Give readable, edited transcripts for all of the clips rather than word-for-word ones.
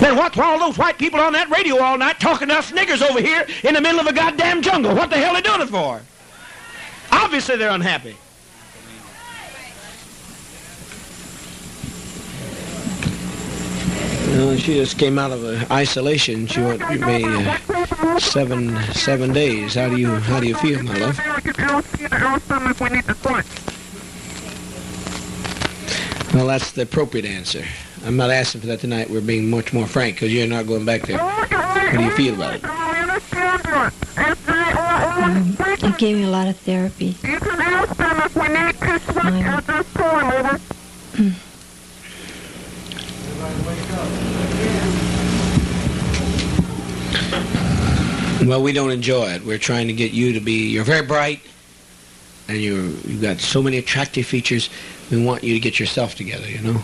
Then what's all those white people on that radio all night talking to us niggers over here in the middle of a goddamn jungle? What the hell are they doing it for? Obviously they're unhappy. Well, she just came out of isolation. She went maybe 7 days. How do you feel, my love? Well, that's the appropriate answer. I'm not asking for that tonight. We're being much more frank because you're not going back there. How do you feel about it? It gave me a lot of therapy. Well, we don't enjoy it. We're trying to get you to be, you're very bright, and you've got so many attractive features. We want you to get yourself together, you know?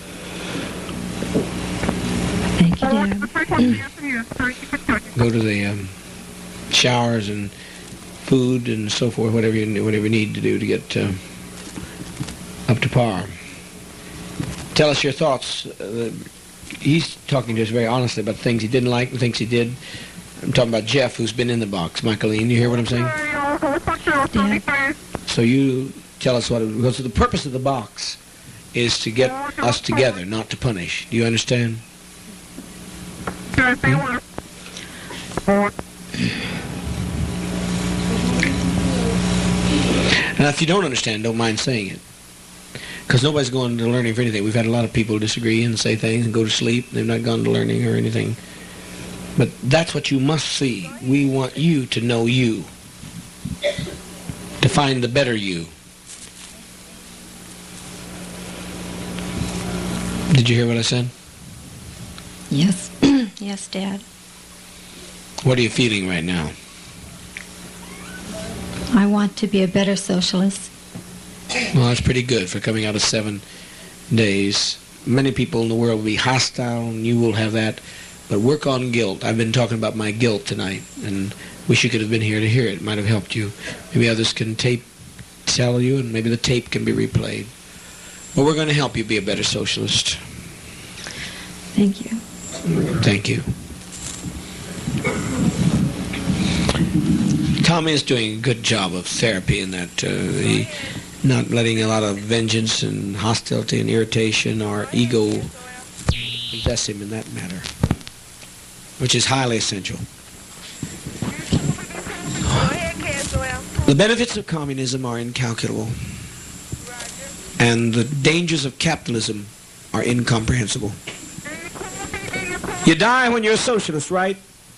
Thank you, Dad. Go to the showers and food and so forth, whatever you need to do to get up to par. Tell us your thoughts. He's talking to us very honestly about things he didn't like and things he did. I'm talking about Jeff, who's been in the box. Michaeline, you hear what I'm saying? Yeah. So you tell us what it was. Because the purpose of the box is to get us together, not to punish. Do you understand? And if you don't understand, don't mind saying it. Because nobody's going to learning for anything. We've had a lot of people disagree and say things and go to sleep. They've not gone to learning or anything. But that's what you must see. We want you to know you. To find the better you. Did you hear what I said? Yes. Yes, Dad. What are you feeling right now? I want to be a better socialist. Well, that's pretty good for coming out of 7 days. Many people in the world will be hostile, and you will have that. But work on guilt. I've been talking about my guilt tonight, and wish you could have been here to hear it. It might have helped you. Maybe others can tell you, and maybe the tape can be replayed. But we're going to help you be a better socialist. Thank you. Thank you. Tommy is doing a good job of therapy in that he not letting a lot of vengeance and hostility and irritation or ego possess him in that matter, which is highly essential. The benefits of communism are incalculable, and the dangers of capitalism are incomprehensible. You die when you're a socialist, right?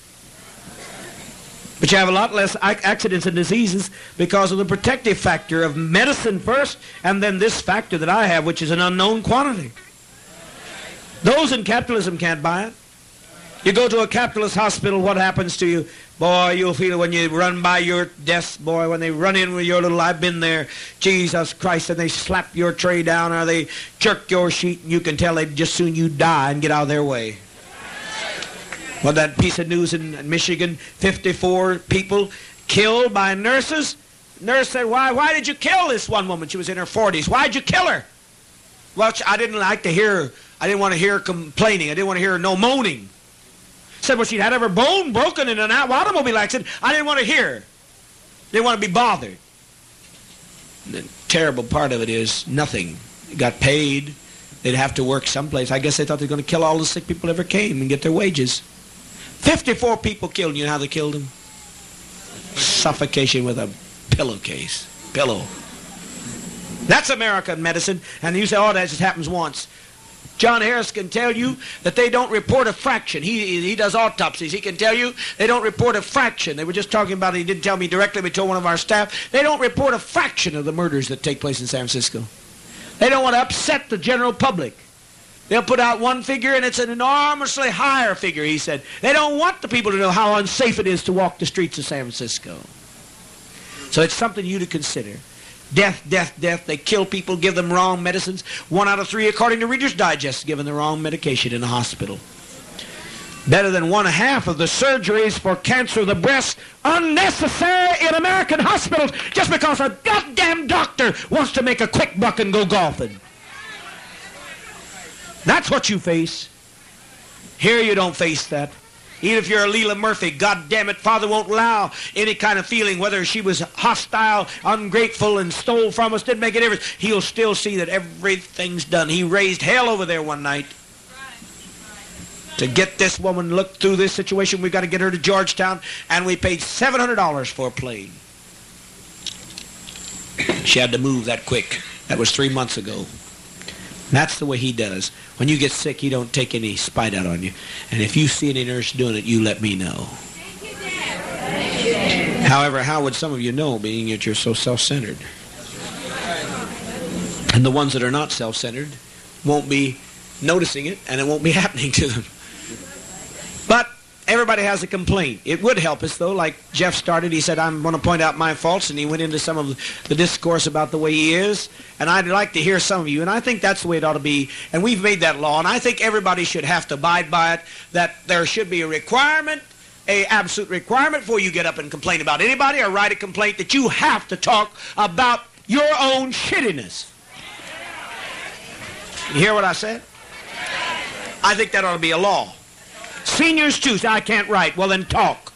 But you have a lot less accidents and diseases because of the protective factor of medicine first, and then this factor that I have, which is an unknown quantity. Those in capitalism can't buy it. You go to a capitalist hospital, what happens to you? Boy, you'll feel it when you run by your desk, boy, when they run in with your little, I've been there, Jesus Christ, and they slap your tray down or they jerk your sheet, and you can tell they'd just soon you die and get out of their way. Well, that piece of news in Michigan, 54 people killed by nurses. Nurse said, why did you kill this one woman? She was in her 40s. Why'd you kill her? Well, I didn't want to hear her complaining. I didn't want to hear her no moaning. Said, well, she'd had her bone broken in an automobile accident. I didn't want to hear her. Didn't want to be bothered. The terrible part of it is nothing. They got paid. They'd have to work someplace. I guess they thought they were going to kill all the sick people ever came and get their wages. 54 people killed. You know how they killed them? Suffocation with a pillowcase. Pillow. That's American medicine. And you say, oh, that just happens once. John Harris can tell you that they don't report a fraction. He does autopsies. He can tell you they don't report a fraction. They were just talking about it. He didn't tell me directly, but he told one of our staff. They don't report a fraction of the murders that take place in San Francisco. They don't want to upset the general public. They'll put out one figure, and it's an enormously higher figure, he said. They don't want the people to know how unsafe it is to walk the streets of San Francisco. So it's something you to consider. Death, death, death. They kill people, give them wrong medicines. 1 out of 3, according to Reader's Digest, given the wrong medication in the hospital. Better than 1/2 of the surgeries for cancer of the breast unnecessary in American hospitals just because a goddamn doctor wants to make a quick buck and go golfing. That's what you face. Here you don't face that. Even if you're a Leela Murphy, God damn it, Father won't allow any kind of feeling, whether she was hostile, ungrateful, and stole from us, didn't make a difference. He'll still see that everything's done. He raised hell over there one night to get this woman looked through this situation. We've got to get her to Georgetown, and we paid $700 for a plane. She had to move that quick. That was 3 months ago. That's the way he does. When you get sick, he don't take any spite out on you. And if you see any nurse doing it, you let me know. However, how would some of you know, being that you're so self-centered? And the ones that are not self-centered won't be noticing it, and it won't be happening to them. But everybody has a complaint. It would help us, though, like Jeff started. He said, I'm going to point out my faults, and he went into some of the discourse about the way he is. And I'd like to hear some of you, and I think that's the way it ought to be. And we've made that law, and I think everybody should have to abide by it, that there should be a requirement, a absolute requirement before you get up and complain about anybody or write a complaint, that you have to talk about your own shittiness. You hear what I said? I think that ought to be a law. Seniors too say, I can't write. Well, then talk.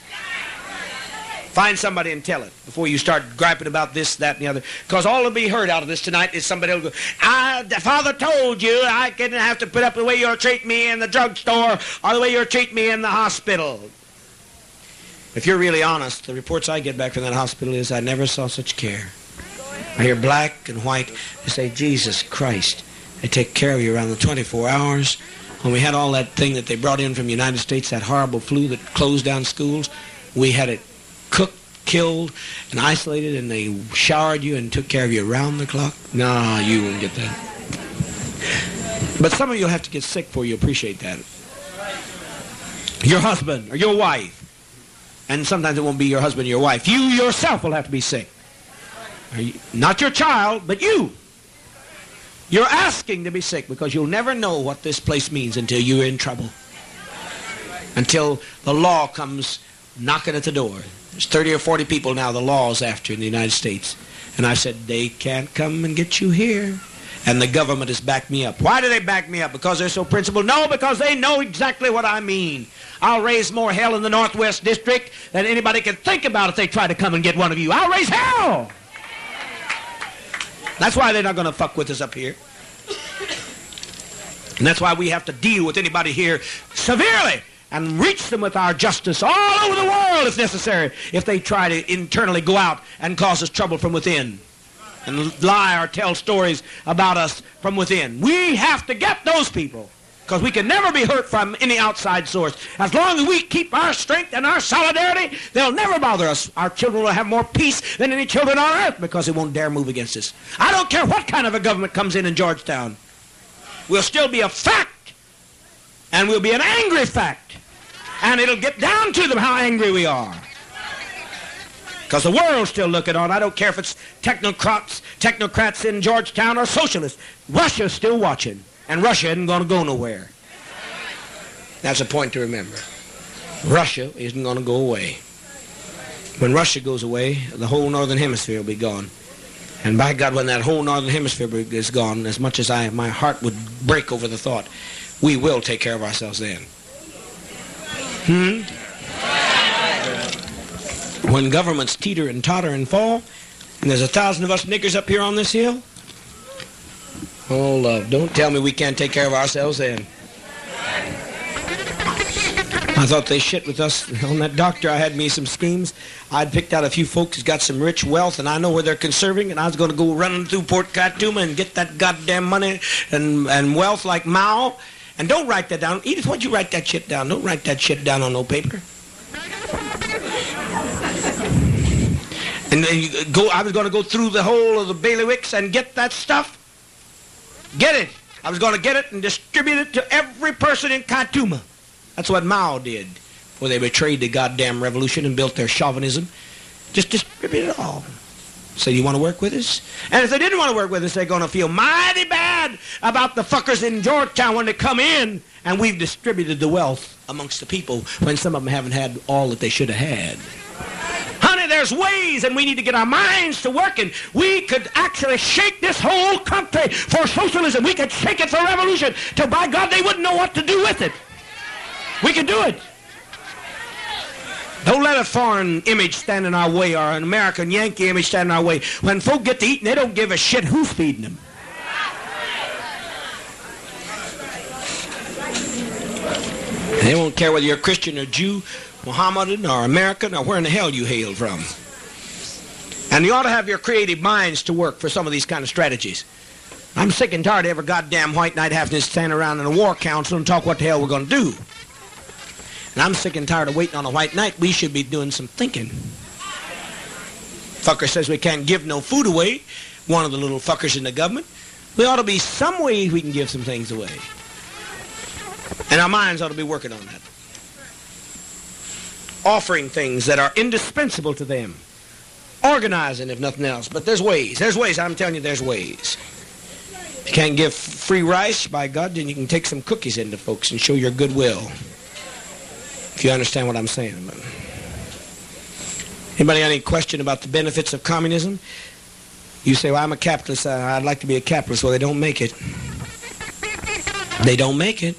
Find somebody and tell it before you start griping about this, that, and the other. Because all that'll be heard out of this tonight is somebody will go, the Father told you I didn't have to put up the way you're treating me in the drugstore or the way you're treating me in the hospital. If you're really honest, the reports I get back from that hospital is I never saw such care. I hear black and white. They say, Jesus Christ, they take care of you around the 24 hours. When we had all that thing that they brought in from the United States, that horrible flu that closed down schools, we had it cooked, killed, and isolated, and they showered you and took care of you around the clock. No, you wouldn't get that. But some of you will have to get sick before you appreciate that. Your husband or your wife. And sometimes it won't be your husband or your wife. You yourself will have to be sick. Not your child, but you. You're asking to be sick because you'll never know what this place means until you're in trouble. Until the law comes knocking at the door. There's 30 or 40 people now the law's after in the United States. And I said, they can't come and get you here. And the government has backed me up. Why do they back me up? Because they're so principled? No, because they know exactly what I mean. I'll raise more hell in the Northwest District than anybody can think about if they try to come and get one of you. I'll raise hell! That's why they're not going to fuck with us up here. And that's why we have to deal with anybody here severely and reach them with our justice all over the world if necessary, if they try to internally go out and cause us trouble from within and lie or tell stories about us from within. We have to get those people because we can never be hurt from any outside source. As long as we keep our strength and our solidarity, they'll never bother us. Our children will have more peace than any children on earth because they won't dare move against us. I don't care what kind of a government comes in Georgetown. We'll still be a fact, and we'll be an angry fact, and it'll get down to them how angry we are. Because the world's still looking on. I don't care if it's technocrats in Georgetown or socialists. Russia's still watching, and Russia isn't going to go nowhere. That's a point to remember. Russia isn't going to go away. When Russia goes away, the whole northern hemisphere will be gone. And by God, when that whole northern hemisphere is gone, as much as my heart would break over the thought, we will take care of ourselves then. When governments teeter and totter and fall, and there's 1,000 of us niggers up here on this hill, oh, love, don't tell me we can't take care of ourselves then. I thought they shit with us on that doctor. I had me some schemes. I'd picked out a few folks who's got some rich wealth, and I know where they're conserving, and I was going to go running through Port Khatuma and get that goddamn money and wealth like Mao. And don't write that down. Edith, why'd you write that shit down? Don't write that shit down on no paper. And then I was going to go through the whole of the bailiwicks and get that stuff. Get it. I was going to get it and distribute it to every person in Khatuma. That's what Mao did, where they betrayed the goddamn revolution and built their chauvinism. Just distribute it all. So you want to work with us? And if they didn't want to work with us, they're going to feel mighty bad about the fuckers in Georgetown when they come in and we've distributed the wealth amongst the people when some of them haven't had all that they should have had. Honey, there's ways, and we need to get our minds to working. We could actually shake this whole country for socialism. We could shake it for revolution till, by God, they wouldn't know what to do with it. We can do it. Don't let a foreign image stand in our way or an American Yankee image stand in our way. When folk get to eating, they don't give a shit who's feeding them. They won't care whether you're Christian or Jew, Mohammedan or American or where in the hell you hail from. And you ought to have your creative minds to work for some of these kind of strategies. I'm sick and tired of every goddamn white knight having to stand around in a war council and talk what the hell we're going to do. And I'm sick and tired of waiting on a white knight. We should be doing some thinking. Fucker says we can't give no food away, one of the little fuckers in the government. There ought to be some way we can give some things away. And our minds ought to be working on that. Offering things that are indispensable to them. Organizing, if nothing else. But there's ways. There's ways. I'm telling you, there's ways. If you can't give free rice, by God, then you can take some cookies into folks and show your goodwill. If you understand what I'm saying. Anybody got any question about the benefits of communism? You say, well, I'm a capitalist. I'd like to be a capitalist. Well, they don't make it. They don't make it.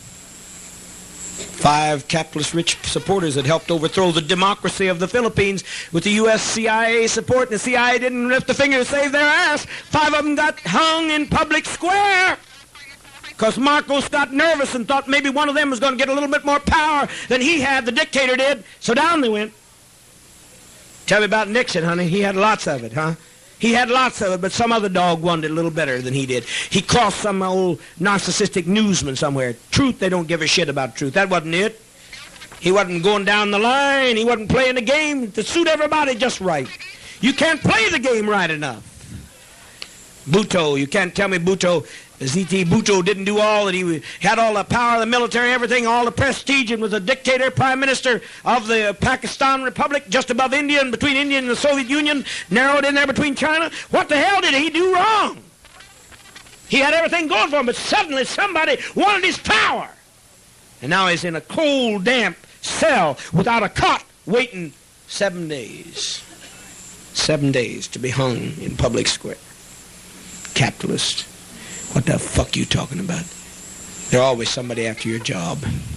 5 capitalist rich supporters that helped overthrow the democracy of the Philippines with the U.S. CIA support, and the CIA didn't lift a finger to save their ass. 5 of them got hung in public square because Marcos got nervous and thought maybe one of them was going to get a little bit more power than he had, the dictator did. So down they went. Tell me about Nixon, honey. He had lots of it, huh? He had lots of it, but some other dog wanted it a little better than he did. He crossed some old narcissistic newsman somewhere. Truth, they don't give a shit about truth. That wasn't it. He wasn't going down the line. He wasn't playing the game to suit everybody just right. You can't play the game right enough. Bhutto, you can't tell me Bhutto, Z.T. Bhutto didn't do all that. He had all the power, the military, everything, all the prestige, and was a dictator, prime minister of the Pakistan Republic, just above India and between India and the Soviet Union, narrowed in there between China. What the hell did he do wrong? He had everything going for him, but suddenly somebody wanted his power. And now he's in a cold, damp cell without a cot, waiting 7 days. 7 days to be hung in public square. Capitalist. What the fuck you talking about? There's always somebody after your job.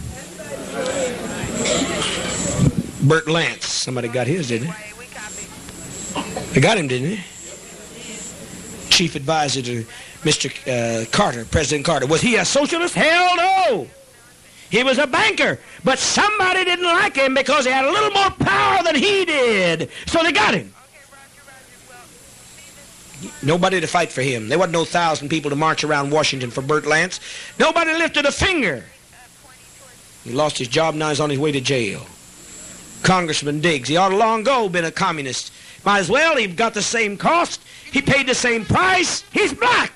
Bert Lance. Somebody got his, didn't they? They got him, didn't they? Chief advisor to Mr. Carter, President Carter. Was he a socialist? Hell no! He was a banker. But somebody didn't like him because he had a little more power than he did. So they got him. Nobody to fight for him. There wasn't no 1,000 people to march around Washington for Bert Lance. Nobody lifted a finger. He lost his job, now he's on his way to jail. Congressman Diggs, he ought to long ago been a communist. Might as well, he got the same cost. He paid the same price. He's black.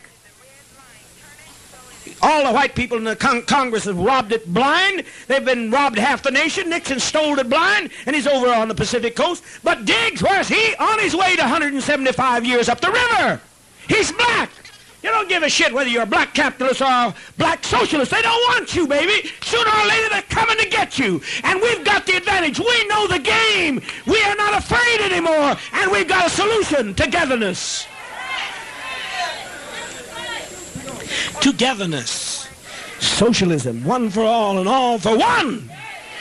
All the white people in the Congress have robbed it blind. They've been robbed half the nation. Nixon stole it blind, and he's over on the Pacific coast. But Diggs, where's he? On his way to 175 years up the river. He's black. You don't give a shit whether you're a black capitalist or a black socialist. They don't want you, baby. Sooner or later, they're coming to get you. And we've got the advantage. We know the game. We are not afraid anymore. And we've got a solution. Togetherness. Togetherness. Socialism. One for all and all for one.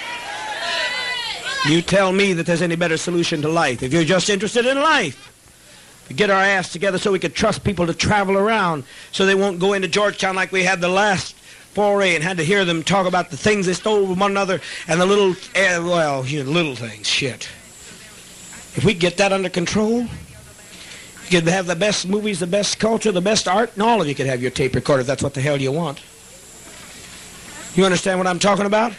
You tell me that there's any better solution to life. If you're just interested in life. Get our ass together so we could trust people to travel around so they won't go into Georgetown like we had the last foray and had to hear them talk about the things they stole from one another and the little, well, you know, little things, shit. If we get that under control, you could have the best movies, the best culture, the best art, and all of you could have your tape recorder if that's what the hell you want. You understand what I'm talking about?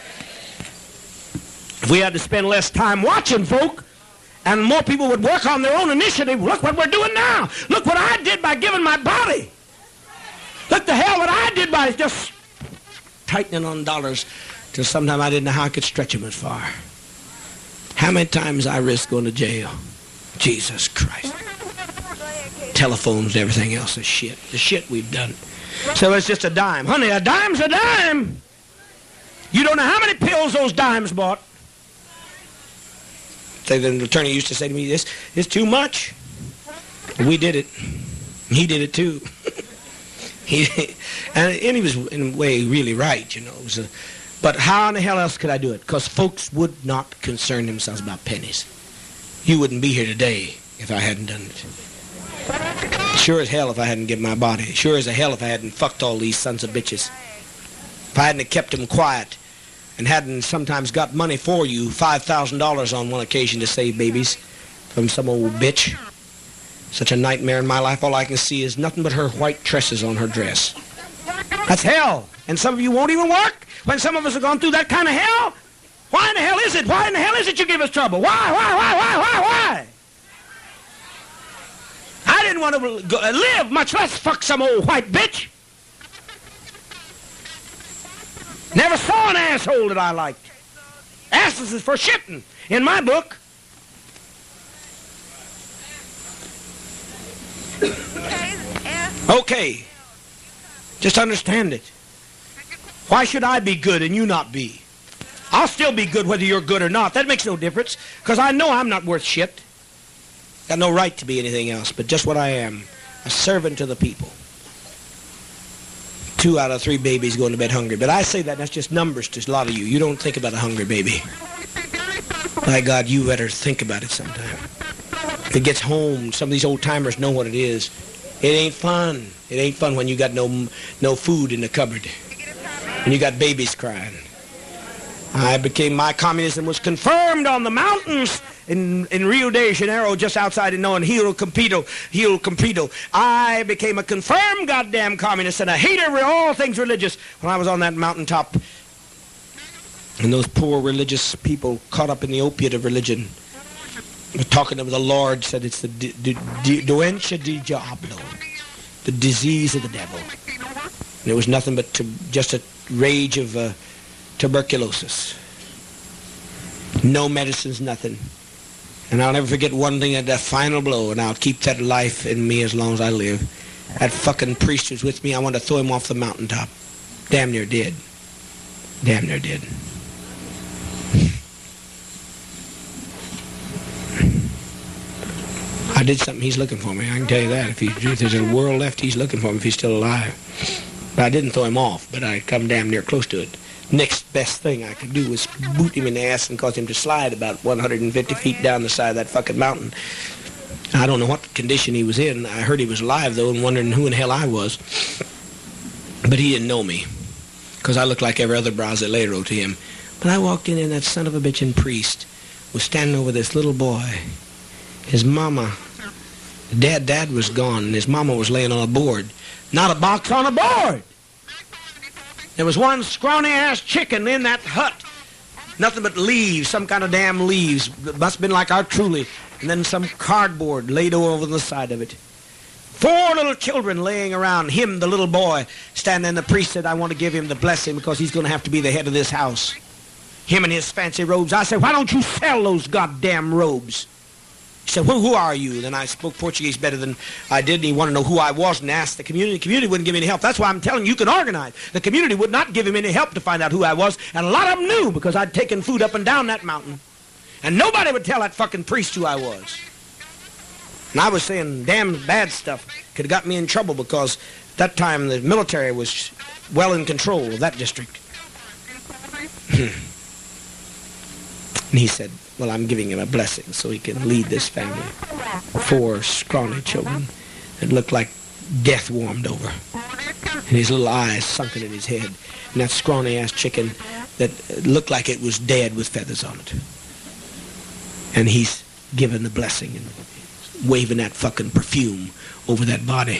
If we had to spend less time watching folk, and more people would work on their own initiative. Look what we're doing now. Look what I did by giving my body. Look the hell what I did by just tightening on dollars till sometime I didn't know how I could stretch them as far. How many times I risked going to jail? Jesus Christ. Telephones and everything else is shit. The shit we've done. So it's just a dime. Honey, a dime's a dime. You don't know how many pills those dimes bought. The attorney used to say to me, this is too much. We did it. He did it too. And he was in a way really right, you know. It was But how in the hell else could I do it? Because folks would not concern themselves about pennies. You wouldn't be here today if I hadn't done it. Sure as hell if I hadn't given my body. Sure as hell if I hadn't fucked all these sons of bitches. If I hadn't kept them quiet and hadn't sometimes got money for you, $5,000 on one occasion to save babies from some old bitch. Such a nightmare in my life. All I can see is nothing but her white tresses on her dress. That's hell. And some of you won't even work when some of us have gone through that kind of hell. Why in the hell is it? Why in the hell is it you give us trouble? Why? I didn't want to live, much less fuck some old white bitch. Never saw an asshole that I liked. Asses is for shitting in my book. Okay. Just understand it. Why should I be good and you not be? I'll still be good whether you're good or not. That makes no difference, because I know I'm not worth shit. Got no right to be anything else but just what I am, a servant to the people. 2 out of 3 babies going to bed hungry. But I say that, that's just numbers to a lot of you. You don't think about a hungry baby. My God, you better think about it sometime. If it gets home, some of these old-timers know what it is. It ain't fun. It ain't fun when you got no food in the cupboard. And you got babies crying. My communism was confirmed on the mountains in Rio de Janeiro, just outside of knowing Rio Comprido. I became a confirmed goddamn communist and a hater of all things religious when I was on that mountaintop. And those poor religious people caught up in the opiate of religion were talking to the Lord, said it's the doença di diablo, the disease of the devil. And it was nothing but just a rage of tuberculosis. No medicines, nothing. And I'll never forget one thing, that final blow, and I'll keep that life in me as long as I live. That fucking priest was with me. I wanted to throw him off the mountaintop. Damn near did. Damn near did. I did something. He's looking for me. I can tell you that. If there's a world left, he's looking for me if he's still alive. But I didn't throw him off, but I come damn near close to it. Next best thing I could do was boot him in the ass and cause him to slide about 150 feet down the side of that fucking mountain. I don't know what condition he was in. I heard he was alive, though, and wondering who in the hell I was. But he didn't know me, because I looked like every other brasileiro to him. But I walked in, and that son of a bitchin' priest was standing over this little boy. His mama, dad was gone, and his mama was laying on a board. Not a box, on a board. There was one scrawny-ass chicken in that hut. Nothing but leaves, some kind of damn leaves. It must have been like our Truly. And then some cardboard laid over the side of it. 4 little children laying around him, the little boy, standing. The priest said, I want to give him the blessing because he's going to have to be the head of this house. Him and his fancy robes. I said, why don't you sell those goddamn robes? He said, well, who are you? Then I spoke Portuguese better than I did, and he wanted to know who I was and asked the community. The community wouldn't give me any help. That's why I'm telling you, you can organize. The community would not give him any help to find out who I was, and a lot of them knew because I'd taken food up and down that mountain. And nobody would tell that fucking priest who I was. And I was saying damn bad stuff. Could have got me in trouble because at that time the military was well in control of that district. And he said, well, I'm giving him a blessing so he can lead this family. 4 scrawny children that looked like death warmed over. And his little eyes sunken in his head. And that scrawny-ass chicken that looked like it was dead with feathers on it. And he's giving the blessing and waving that fucking perfume over that body.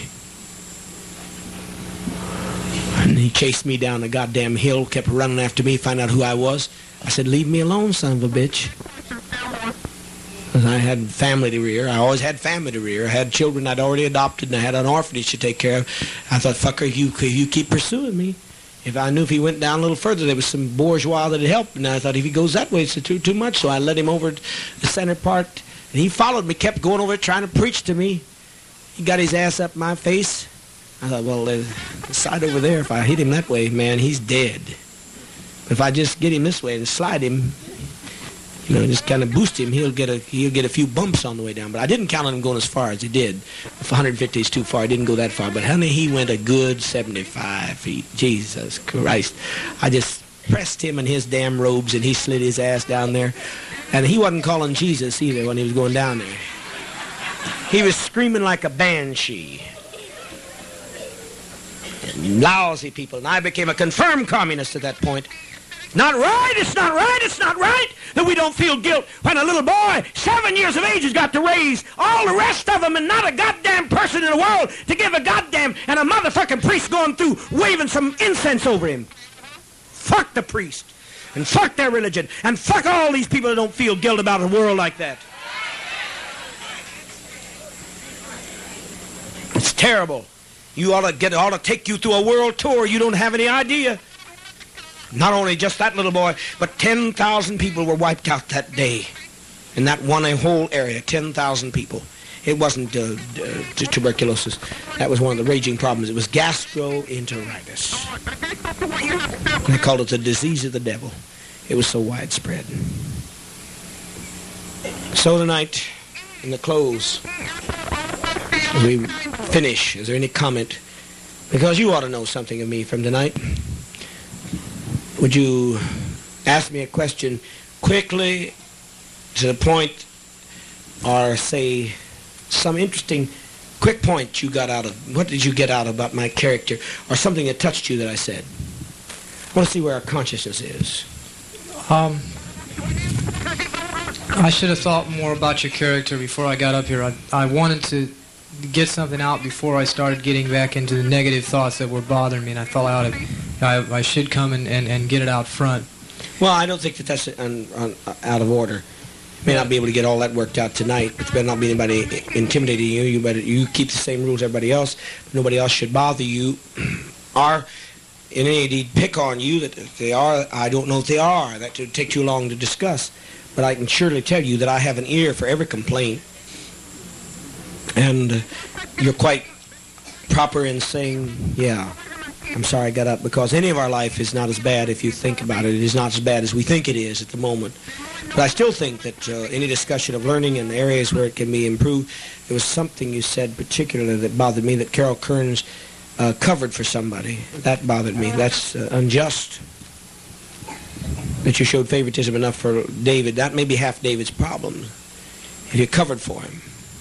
And he chased me down the goddamn hill, kept running after me, find out who I was. I said, leave me alone, son of a bitch. Because I had family to rear. I always had family to rear. I had children I'd already adopted, and I had an orphanage to take care of. I thought, fucker, you keep pursuing me. If I knew if he went down a little further, there was some bourgeois that'd help. And I thought, if he goes that way, it's too much. So I led him over to the center part. And he followed me, kept going over trying to preach to me. He got his ass up my face. I thought, well, the side over there, if I hit him that way, man, he's dead. If I just get him this way and slide him, just kind of boost him, he'll get a few bumps on the way down. But I didn't count on him going as far as he did. If 150 is too far, he didn't go that far. But honey, he went a good 75 feet. Jesus Christ. I just pressed him in his damn robes, and he slid his ass down there. And he wasn't calling Jesus either when he was going down there. He was screaming like a banshee. And lousy people. And I became a confirmed communist at that point. Not right, it's not right, it's not right that we don't feel guilt when a little boy, 7 years of age, has got to raise all the rest of them and not a goddamn person in the world to give a goddamn, and a motherfucking priest going through waving some incense over him. Fuck the priest, and fuck their religion, and fuck all these people that don't feel guilt about a world like that. It's terrible. You ought to take you through a world tour. You don't have any idea. Not only just that little boy, but 10,000 people were wiped out that day. In that one whole area, 10,000 people. It wasn't tuberculosis. That was one of the raging problems. It was gastroenteritis. They called it the disease of the devil. It was so widespread. So tonight, in the close, as we finish, is there any comment? Because you ought to know something of me from tonight. Would you ask me a question quickly, to the point, or say some interesting quick point you got out of, what did you get out about my character, or something that touched you that I said? I want to see where our consciousness is. I should have thought more about your character before I got up here. I wanted to get something out before I started getting back into the negative thoughts that were bothering me, and I thought I should come and get it out front. Well, I don't think that that's out of order. You may not be able to get all that worked out tonight, but there better not be anybody intimidating you. You keep the same rules as everybody else. Nobody else should bother you or in any deed pick on you. That if they are, I don't know if they are. That would take too long to discuss. But I can surely tell you that I have an ear for every complaint. And you're quite proper in saying, yeah, I'm sorry I got up, because any of our life is not as bad if you think about it. It is not as bad as we think it is at the moment. But I still think that any discussion of learning and areas where it can be improved, there was something you said particularly that bothered me, that Carol Kearns covered for somebody. That bothered me. That's unjust. That you showed favoritism enough for David. That may be half David's problem, if you covered for him.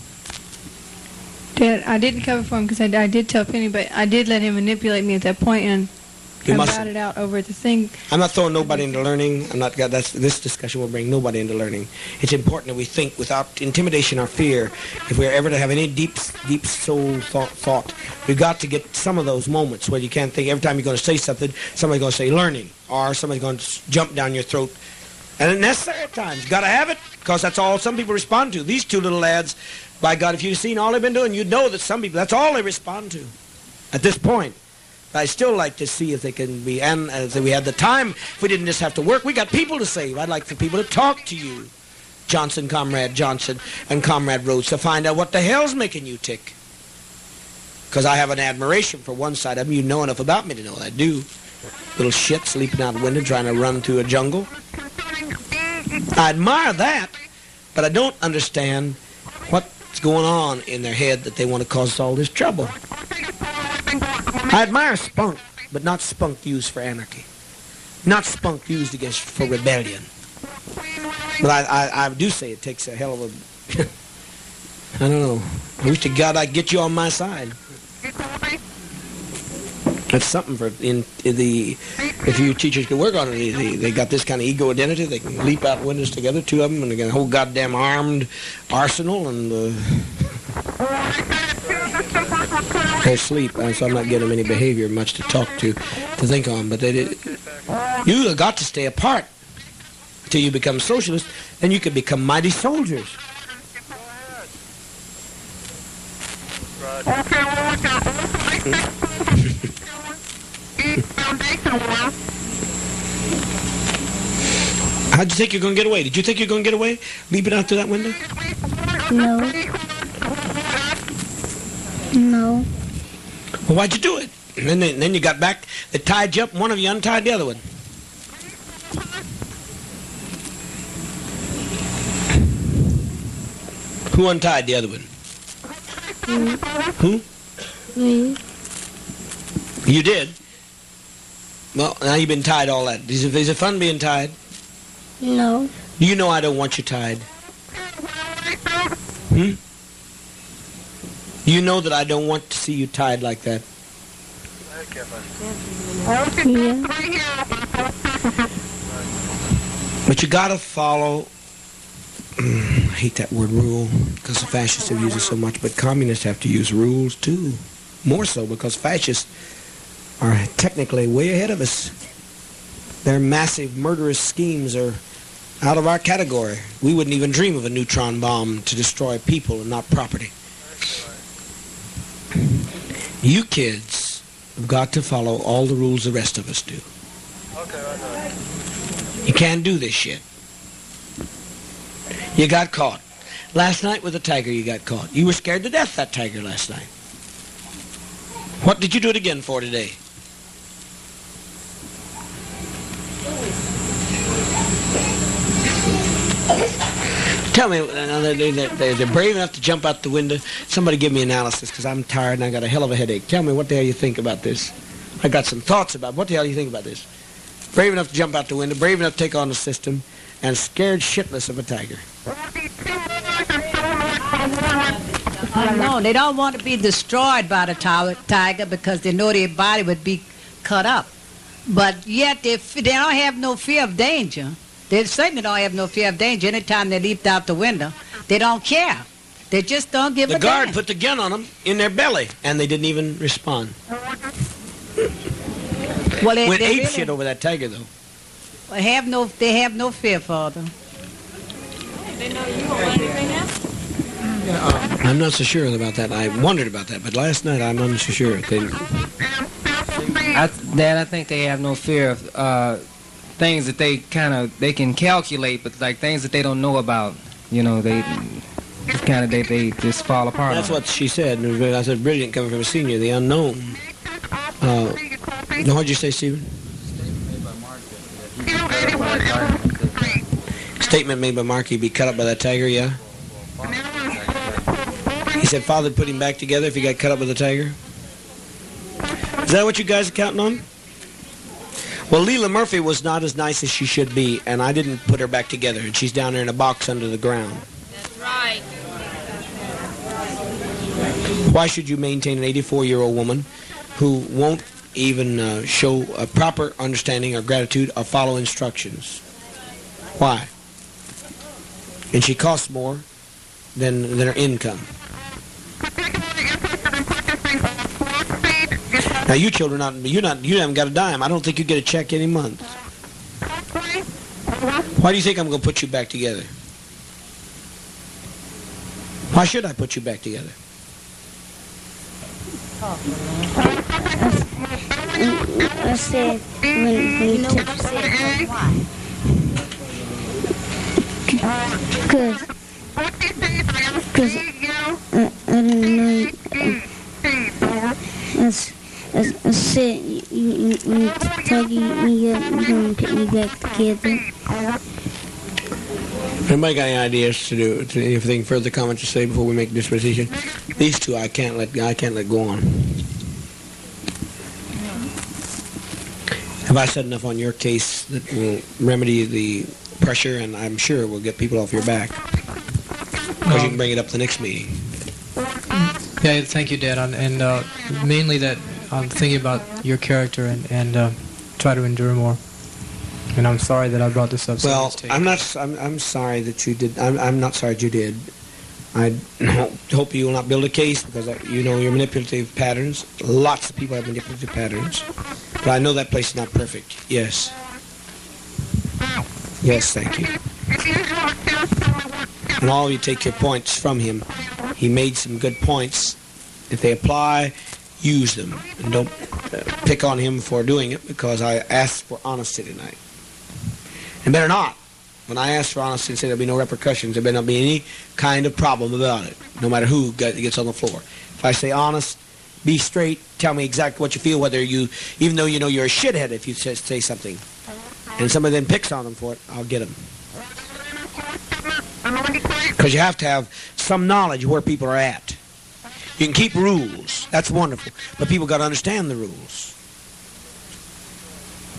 Dad, I didn't cover for him because I did tell Penny, but I did let him manipulate me at that point, and I got it out over the thing. I'm not throwing nobody into learning. This discussion will bring nobody into learning. It's important that we think without intimidation or fear. If we're ever to have any deep soul thought, we've got to get some of those moments where you can't think every time you're going to say something, somebody's going to say learning, or somebody's going to jump down your throat. And it's necessary at times. You've got to have it, because that's all some people respond to. These two little lads, by God, if you'd seen all they've been doing, you'd know that some people, that's all they respond to at this point. But I still like to see if they can be, and if we had the time, if we didn't just have to work, we got people to save. I'd like for people to talk to you, Comrade Johnson, and Comrade Rhodes, to find out what the hell's making you tick. Because I have an admiration for one side of them. You know enough about me to know I do. Little shit sleeping out the window trying to run through a jungle. I admire that, but I don't understand what's going on in their head that they want to cause us all this trouble. I admire spunk, but not spunk used for anarchy. Not spunk used for rebellion. But I do say it takes a hell of a... I don't know. I wish to God I'd get you on my side. That's something for if you teachers could work on it. They got this kind of ego identity. They can leap out windows together, two of them, and they got a whole goddamn armed arsenal, and they sleep. So I'm not getting them any behavior much to talk to think on. But you have got to stay apart till you become socialist. Then you can become mighty soldiers. How'd you think you're going to get away? Did you think you're going to get away? Leaping out through that window? No. No. Well, why'd you do it? And then you got back, they tied you up, and one of you untied the other one. Who untied the other one? Me. Who? Me. You did? Well, now you've been tied all that. Is it fun being tied? No. Do you know I don't want you tied? Hmm? You know that I don't want to see you tied like that. Yeah. But you gotta follow, I hate that word rule, because the fascists have used it so much, but communists have to use rules too. More so because fascists are technically way ahead of us. Their massive murderous schemes are out of our category. We wouldn't even dream of a neutron bomb to destroy people and not property. You kids have got to follow all the rules the rest of us do. You can't do this shit. You got caught. Last night with a tiger you got caught. You were scared to death, that tiger, last night. What did you do it again for today? Tell me, they're brave enough to jump out the window. Somebody give me analysis, because I'm tired and I got a hell of a headache. Tell me what the hell you think about this. I got some thoughts about what the hell you think about this. Brave enough to jump out the window, brave enough to take on the system, and scared shitless of a tiger. No, they don't want to be destroyed by the tiger because they know their body would be cut up. But yet they don't have no fear of danger. They certainly don't have no fear of danger. Anytime they leaped out the window, they don't care. They just don't give a damn. The guard put the gun on them in their belly, and they didn't even respond. Well, Went they ape really shit over that tiger, though. they have no fear for them. They know you won't let anything happen. I'm not so sure about that. I wondered about that, but last night I'm not so sure. Dad, I think they have no fear of things that they can calculate, but like things that they don't know about. You know, they just fall apart. That's what she said. I said, brilliant coming from a senior, the unknown. What did you say, Stephen? Statement made by Mark, he'd be cut up by that tiger, yeah? He said Father put him back together if he got cut up with a tiger. Is that what you guys are counting on? Well, Leela Murphy was not as nice as she should be, and I didn't put her back together, and she's down there in a box under the ground. That's right. Why should you maintain an 84-year-old woman who won't even show a proper understanding or gratitude or follow instructions? Why? And she costs more than her income. Now you children, you haven't got a dime. I don't think you get a check any month. Why do you think I'm going to put you back together? Why should I put you back together? I said when you took why? Because I don't know. I said when you tell you you're going to put me back together. Anybody got any ideas to do? Anything further comments to say before we make this decision? These two I can't let go on. Have I said enough on your case that will remedy the pressure, and I'm sure it will get people off your back? Because you can bring it up the next meeting. Yeah, thank you, Dad. And mainly that I'm thinking about your character and try to endure more. And I'm sorry that I brought this up. Well, I'm sorry that you did. I'm not sorry that you did. I hope you will not build a case because you know your manipulative patterns. Lots of people have manipulative patterns. But I know that place is not perfect. Yes. Yes, thank you. And all of you take your points from him. He made some good points. If they apply, use them. And don't pick on him for doing it because I asked for honesty tonight. And better not. When I ask for honesty and say there'll be no repercussions, there better not be any kind of problem about it, no matter who gets on the floor. If I say honest, be straight, tell me exactly what you feel, whether you, even though you know you're a shithead if you say something, and somebody then picks on them for it, I'll get them. Because you have to have some knowledge of where people are at. You can keep rules. That's wonderful. But people got to understand the rules.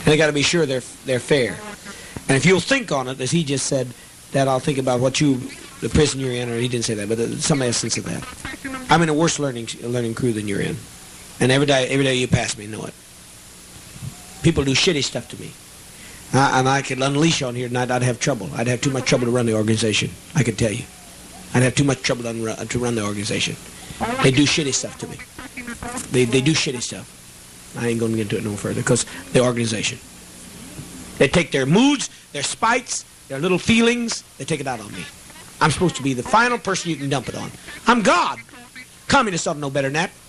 they got to be sure they're fair. And if you'll think on it, as he just said, that I'll think about what the prison you're in, or he didn't say that, but some essence of that. I'm in a worse learning crew than you're in. And every day you pass me, know it. People do shitty stuff to me. And I could unleash on here tonight, I'd have trouble. I'd have too much trouble to run the organization, I can tell you. I'd have too much trouble to run the organization. They do shitty stuff to me. They do shitty stuff. I ain't going to get into it no further, because the organization. They take their moods, their spites, their little feelings, they take it out on me. I'm supposed to be the final person you can dump it on. I'm God. Communists ought to know better than that.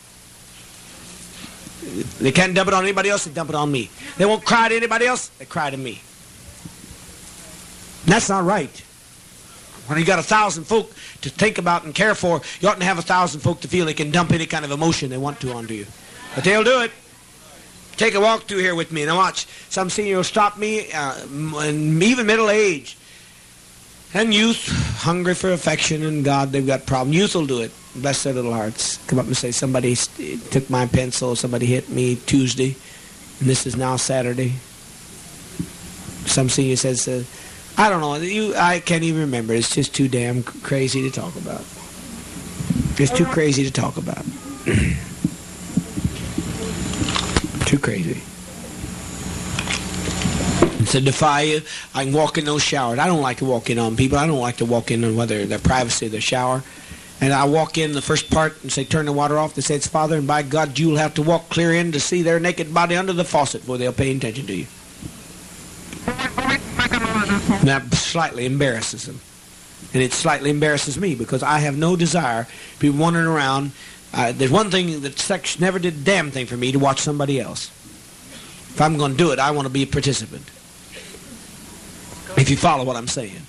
They can't dump it on anybody else, they dump it on me. They won't cry to anybody else, they cry to me. And that's not right. When you got 1,000 folk to think about and care for, you ought to have 1,000 folk to feel they can dump any kind of emotion they want to onto you. But they'll do it. Take a walk through here with me and watch. Some senior will stop me, and even middle age. And youth, hungry for affection and God, they've got problems. Youth will do it. Bless their little hearts. Come up and say, somebody took my pencil, somebody hit me Tuesday, and this is now Saturday. Some senior says, I don't know, I can't even remember. It's just too damn crazy to talk about. It's too crazy to talk about. Too crazy. And to defy you, I can walk in those showers. I don't like to walk in on people. I don't like to walk in on whether their privacy of their shower. And I walk in the first part and say, turn the water off. They say, it's Father, and by God, you'll have to walk clear in to see their naked body under the faucet before they'll pay attention to you. And that slightly embarrasses them. And it slightly embarrasses me, because I have no desire to be wandering around. There's one thing that sex never did a damn thing for me, to watch somebody else. If I'm going to do it, I want to be a participant. If you follow what I'm saying.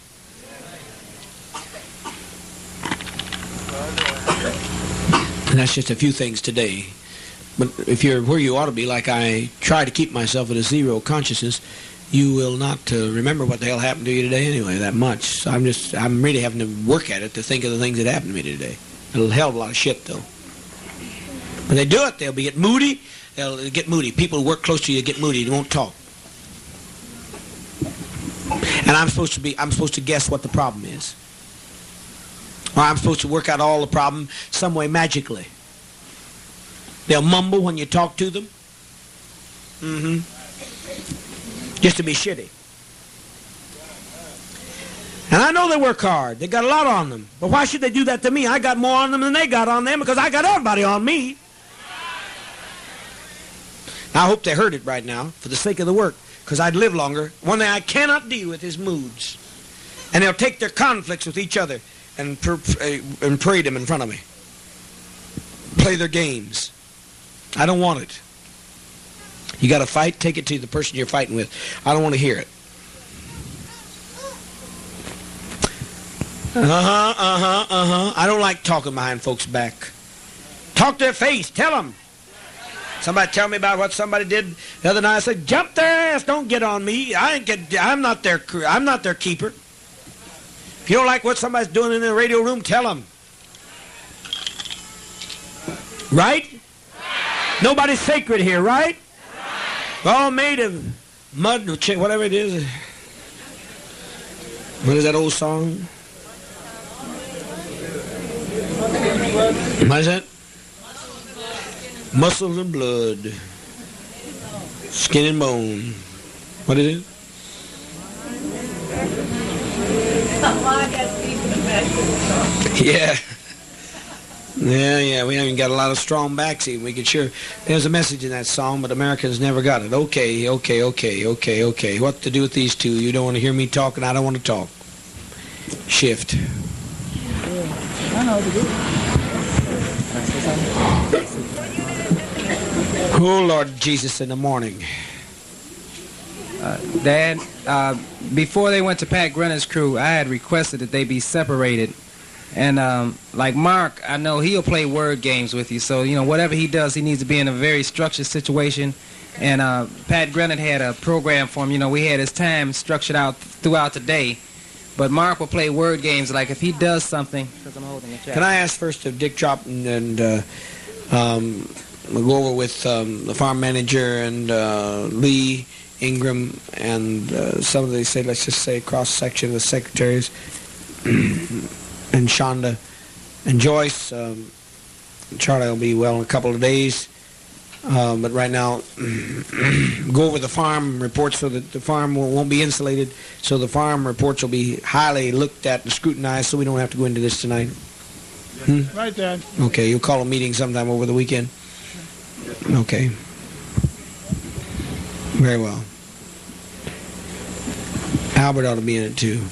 And that's just a few things today. But if you're where you ought to be, like I try to keep myself at a zero consciousness, you will not remember what the hell happened to you today anyway, that much. So I'm really having to work at it to think of the things that happened to me today. It'll hell of a lot of shit, though. When they do it, they'll get moody. They'll get moody. People who work close to you get moody. They won't talk. And I'm supposed to guess what the problem is. Or I'm supposed to work out all the problem some way magically. They'll mumble when you talk to them. Just to be shitty. And I know they work hard. They got a lot on them. But why should they do that to me? I got more on them than they got on them, because I got everybody on me. I hope they heard it right now for the sake of the work, because I'd live longer. One thing I cannot deal with is moods. And they'll take their conflicts with each other and parade them in front of me. Play their games. I don't want it. You got to fight, take it to the person you're fighting with. I don't want to hear it. I don't like talking behind folks' back. Talk to their face. Tell them. Somebody tell me about what somebody did the other night. I said, jump their ass. Don't get on me. I'm not their keeper. If you don't like what somebody's doing in the radio room, tell them. Right? Nobody's sacred here, right? We're all made of mud, whatever it is. What is that old song? What is that? Muscle and blood. Skin and bone. What is it? Yeah. Yeah, we haven't got a lot of strong backs even. We could sure, there's a message in that song, but Americans never got it. Okay. What to do with these two? You don't want to hear me talk, and I don't want to talk. Shift. Oh, Lord Jesus, in the morning. Dad, before they went to Pat Grenner's crew, I had requested that they be separated. And like Mark, I know he'll play word games with you. So, you know, whatever he does, he needs to be in a very structured situation. And Pat Grenner had a program for him. You know, we had his time structured out throughout the day. But Mark will play word games. Like if he does something, because I'm holding a check. Can I ask first of Dick Trop and we'll go over with the farm manager and Lee Ingram, and some of the, say, let's just say, cross-section of the secretaries, and Shonda and Joyce. Charlie will be well in a couple of days. But right now, go over the farm reports so that the farm won't be insulated, so the farm reports will be highly looked at and scrutinized, so we don't have to go into this tonight. Right, Dad. Okay, you'll call a meeting sometime over the weekend? Okay. Very well. Albert ought to be in it, too.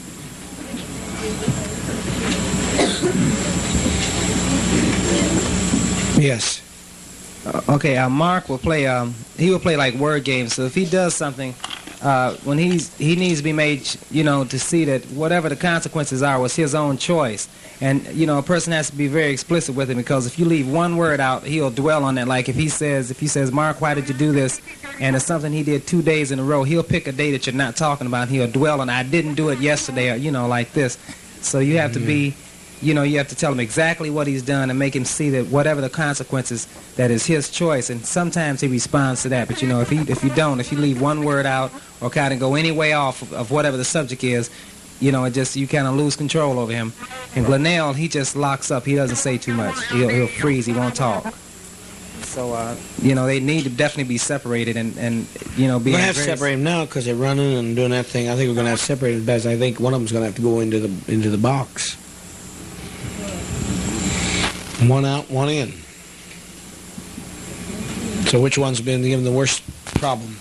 Yes. Okay, Mark will play. He will play like word games. So if he does something, when he needs to be made, to see that whatever the consequences are was his own choice. And a person has to be very explicit with him, because if you leave one word out, he'll dwell on that. Like if he says, Mark, why did you do this? And it's something he did 2 days in a row. He'll pick a day that you're not talking about, and he'll dwell on, I didn't do it yesterday, or like this. So you have to be. You have to tell him exactly what he's done and make him see that whatever the consequences, that is his choice. And sometimes he responds to that. But if you leave one word out or kind of go any way off of whatever the subject is, you kind of lose control over him. And Glenell, he just locks up. He doesn't say too much. He'll freeze. He won't talk. So they need to definitely be separated and be. We're gonna have to separate them now because they're running and doing that thing. I think we're gonna have to separate them best. I think one of them's gonna have to go into the box. One out, one in. So which one's been given the worst problem?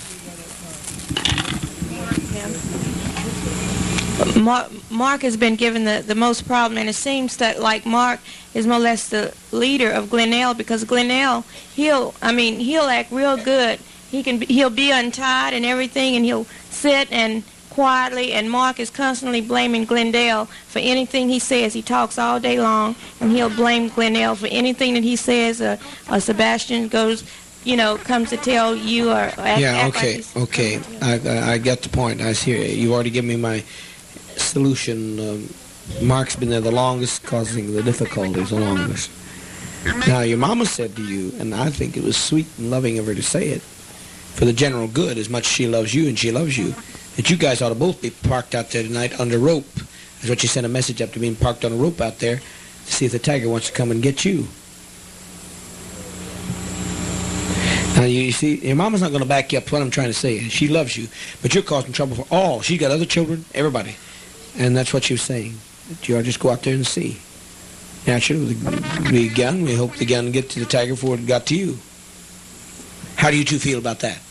Mark has been given the most problem, and it seems that like Mark is more or less the leader of Glenell, because Glenell, he'll act real good. He'll be untied and everything, and he'll sit and quietly, and Mark is constantly blaming Glendale for anything he says. He talks all day long, and he'll blame Glenell for anything that he says. Sebastian comes to tell you or act okay. I get the point. I see. You've already given me my solution. Mark's been there the longest, causing the difficulties the longest. Now, your mama said to you, and I think it was sweet and loving of her to say it, for the general good, as much as she loves you and she loves you, that you guys ought to both be parked out there tonight under rope. That's what she sent a message up to being parked on a rope out there to see if the tiger wants to come and get you. Now, you see, your mama's not going to back you up to what I'm trying to say. She loves you, but you're causing trouble for all. She's got other children, everybody. And that's what she was saying, that you ought to just go out there and see. Naturally, with the gun, we hope the gun will get to the tiger before it got to you. How do you two feel about that?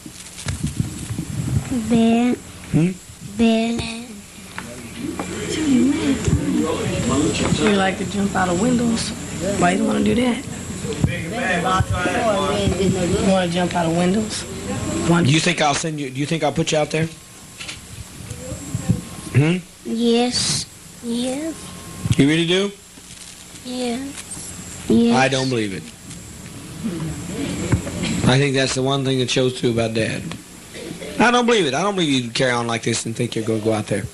Bad. Bad. You like to jump out of windows? Why you don't want to do that? You want to jump out of windows? Do you think I'll send you? Do you think I'll put you out there? Yes. Yes. You really do? Yes. Yes. I don't believe it. I think that's the one thing that shows true about Dad. I don't believe it. I don't believe you carry on like this and think you're going to go out there.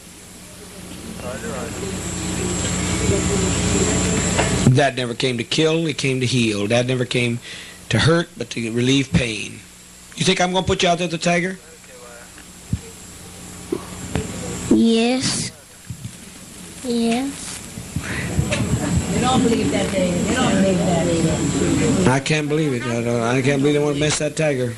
Dad never came to kill, he came to heal. Dad never came to hurt, but to relieve pain. You think I'm going to put you out there at the tiger? Yes. Yes. They don't believe that, David. They don't believe that. I can't believe it. I can't believe they want to mess that tiger.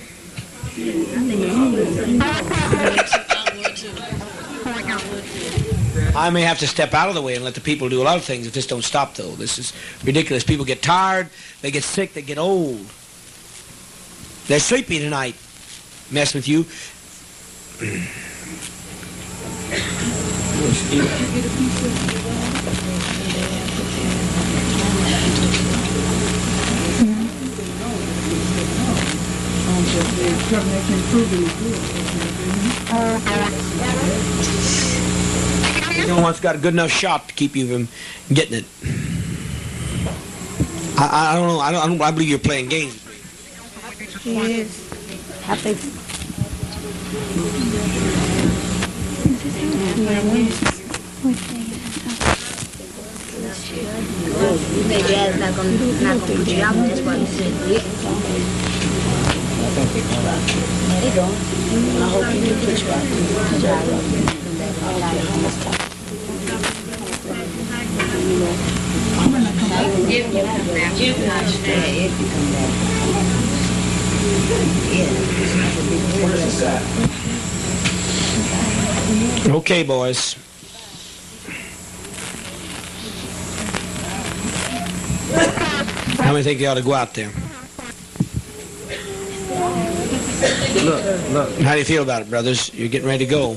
I may have to step out of the way and let the people do a lot of things if this don't stop, though. This is ridiculous. People get tired, they get sick, they get old. They're sleepy tonight. Mess with you. No one's got a good enough shot to keep you from getting it. I don't know. I believe you're playing games. He is. I think. Dad's not gonna put you out. That's why he said They don't. I hope you get pushed back. Okay, boys. How many think you ought to go out there? Look. How do you feel about it, brothers? You're getting ready to go.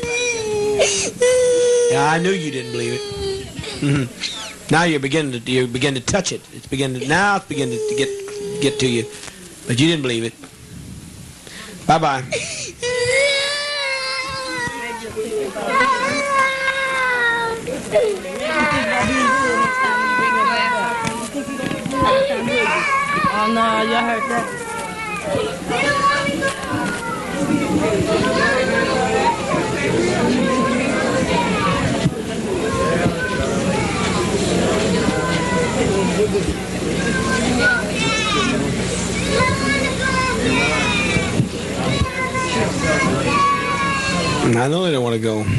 Yeah, I knew you didn't believe it. Now you're beginning to touch it. It's beginning to get to you, but you didn't believe it. Bye bye. Oh no, y'all heard that? I know they don't want to go.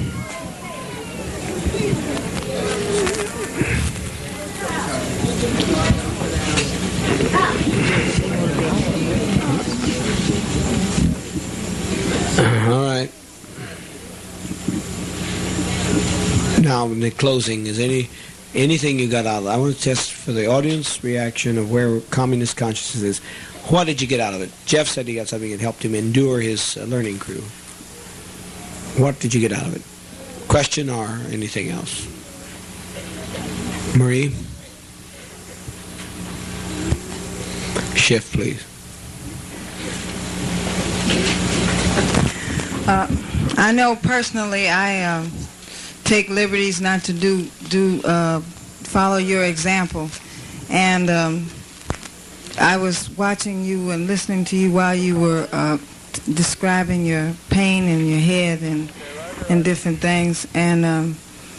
All right. Now, in the closing, is anything you got out of it? I want to test for the audience reaction of where communist consciousness is. What did you get out of it? Jeff said he got something that helped him endure his learning crew. What did you get out of it? Question or anything else? Marie? Shift, please. I know personally I take liberties not to follow your example, and I was watching you and listening to you while you were describing your pain in your head and different things, and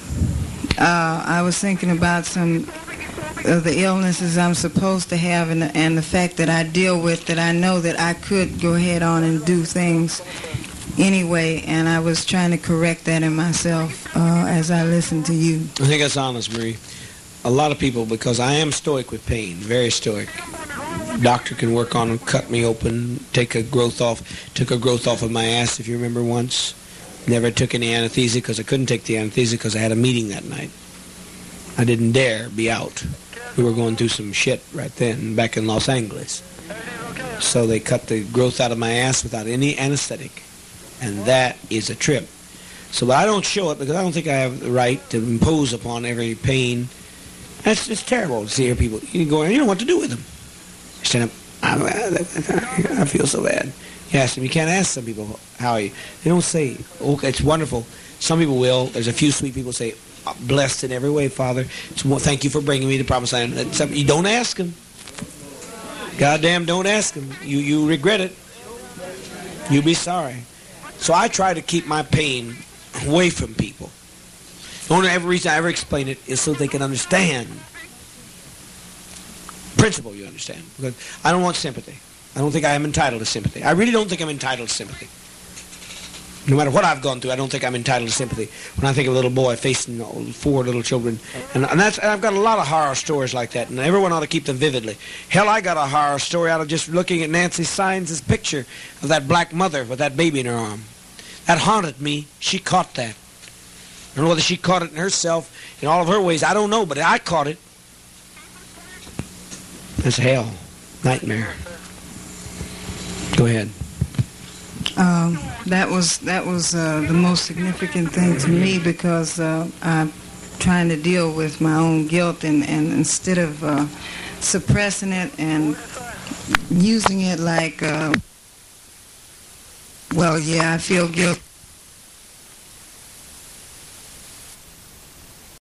I was thinking about some of the illnesses I'm supposed to have and the fact that I deal with, that I know that I could go ahead on and do things anyway, and I was trying to correct that in myself as I listened to you. I think that's honest, Marie. A lot of people, because I am stoic with pain, very stoic. Doctor can work on and cut me open, took a growth off of my ass, if you remember once. Never took any anesthesia because I couldn't take the anesthesia because I had a meeting that night. I didn't dare be out. We were going through some shit right then, back in Los Angeles. So they cut the growth out of my ass without any anesthetic. And that is a trip. So I don't show it because I don't think I have the right to impose upon every pain. It's terrible to see people. You go and you don't know what to do with them. Stand up. I feel so bad. You ask them. You can't ask some people, how are you? They don't say, okay, it's wonderful. Some people will. There's a few sweet people say, blessed in every way, Father. Thank you for bringing me to promised land. You don't ask them. Goddamn, don't ask them. You regret it. You'll be sorry. So I try to keep my pain away from people. The only reason I ever explain it is so they can understand. Principle, you understand. Because I don't want sympathy. I don't think I am entitled to sympathy. I really don't think I'm entitled to sympathy. No matter what I've gone through, I don't think I'm entitled to sympathy. When I think of a little boy facing 4 little children, and I've got a lot of horror stories like that, and everyone ought to keep them vividly. Hell, I got a horror story out of just looking at Nancy Sines' picture of that black mother with that baby in her arm. That haunted me. She caught that. I don't know whether she caught it in herself, in all of her ways. I don't know, but I caught it. That's hell. Nightmare. Go ahead. That was the most significant thing to me, because I'm trying to deal with my own guilt, and instead of suppressing it and using it like, well, yeah, I feel guilty.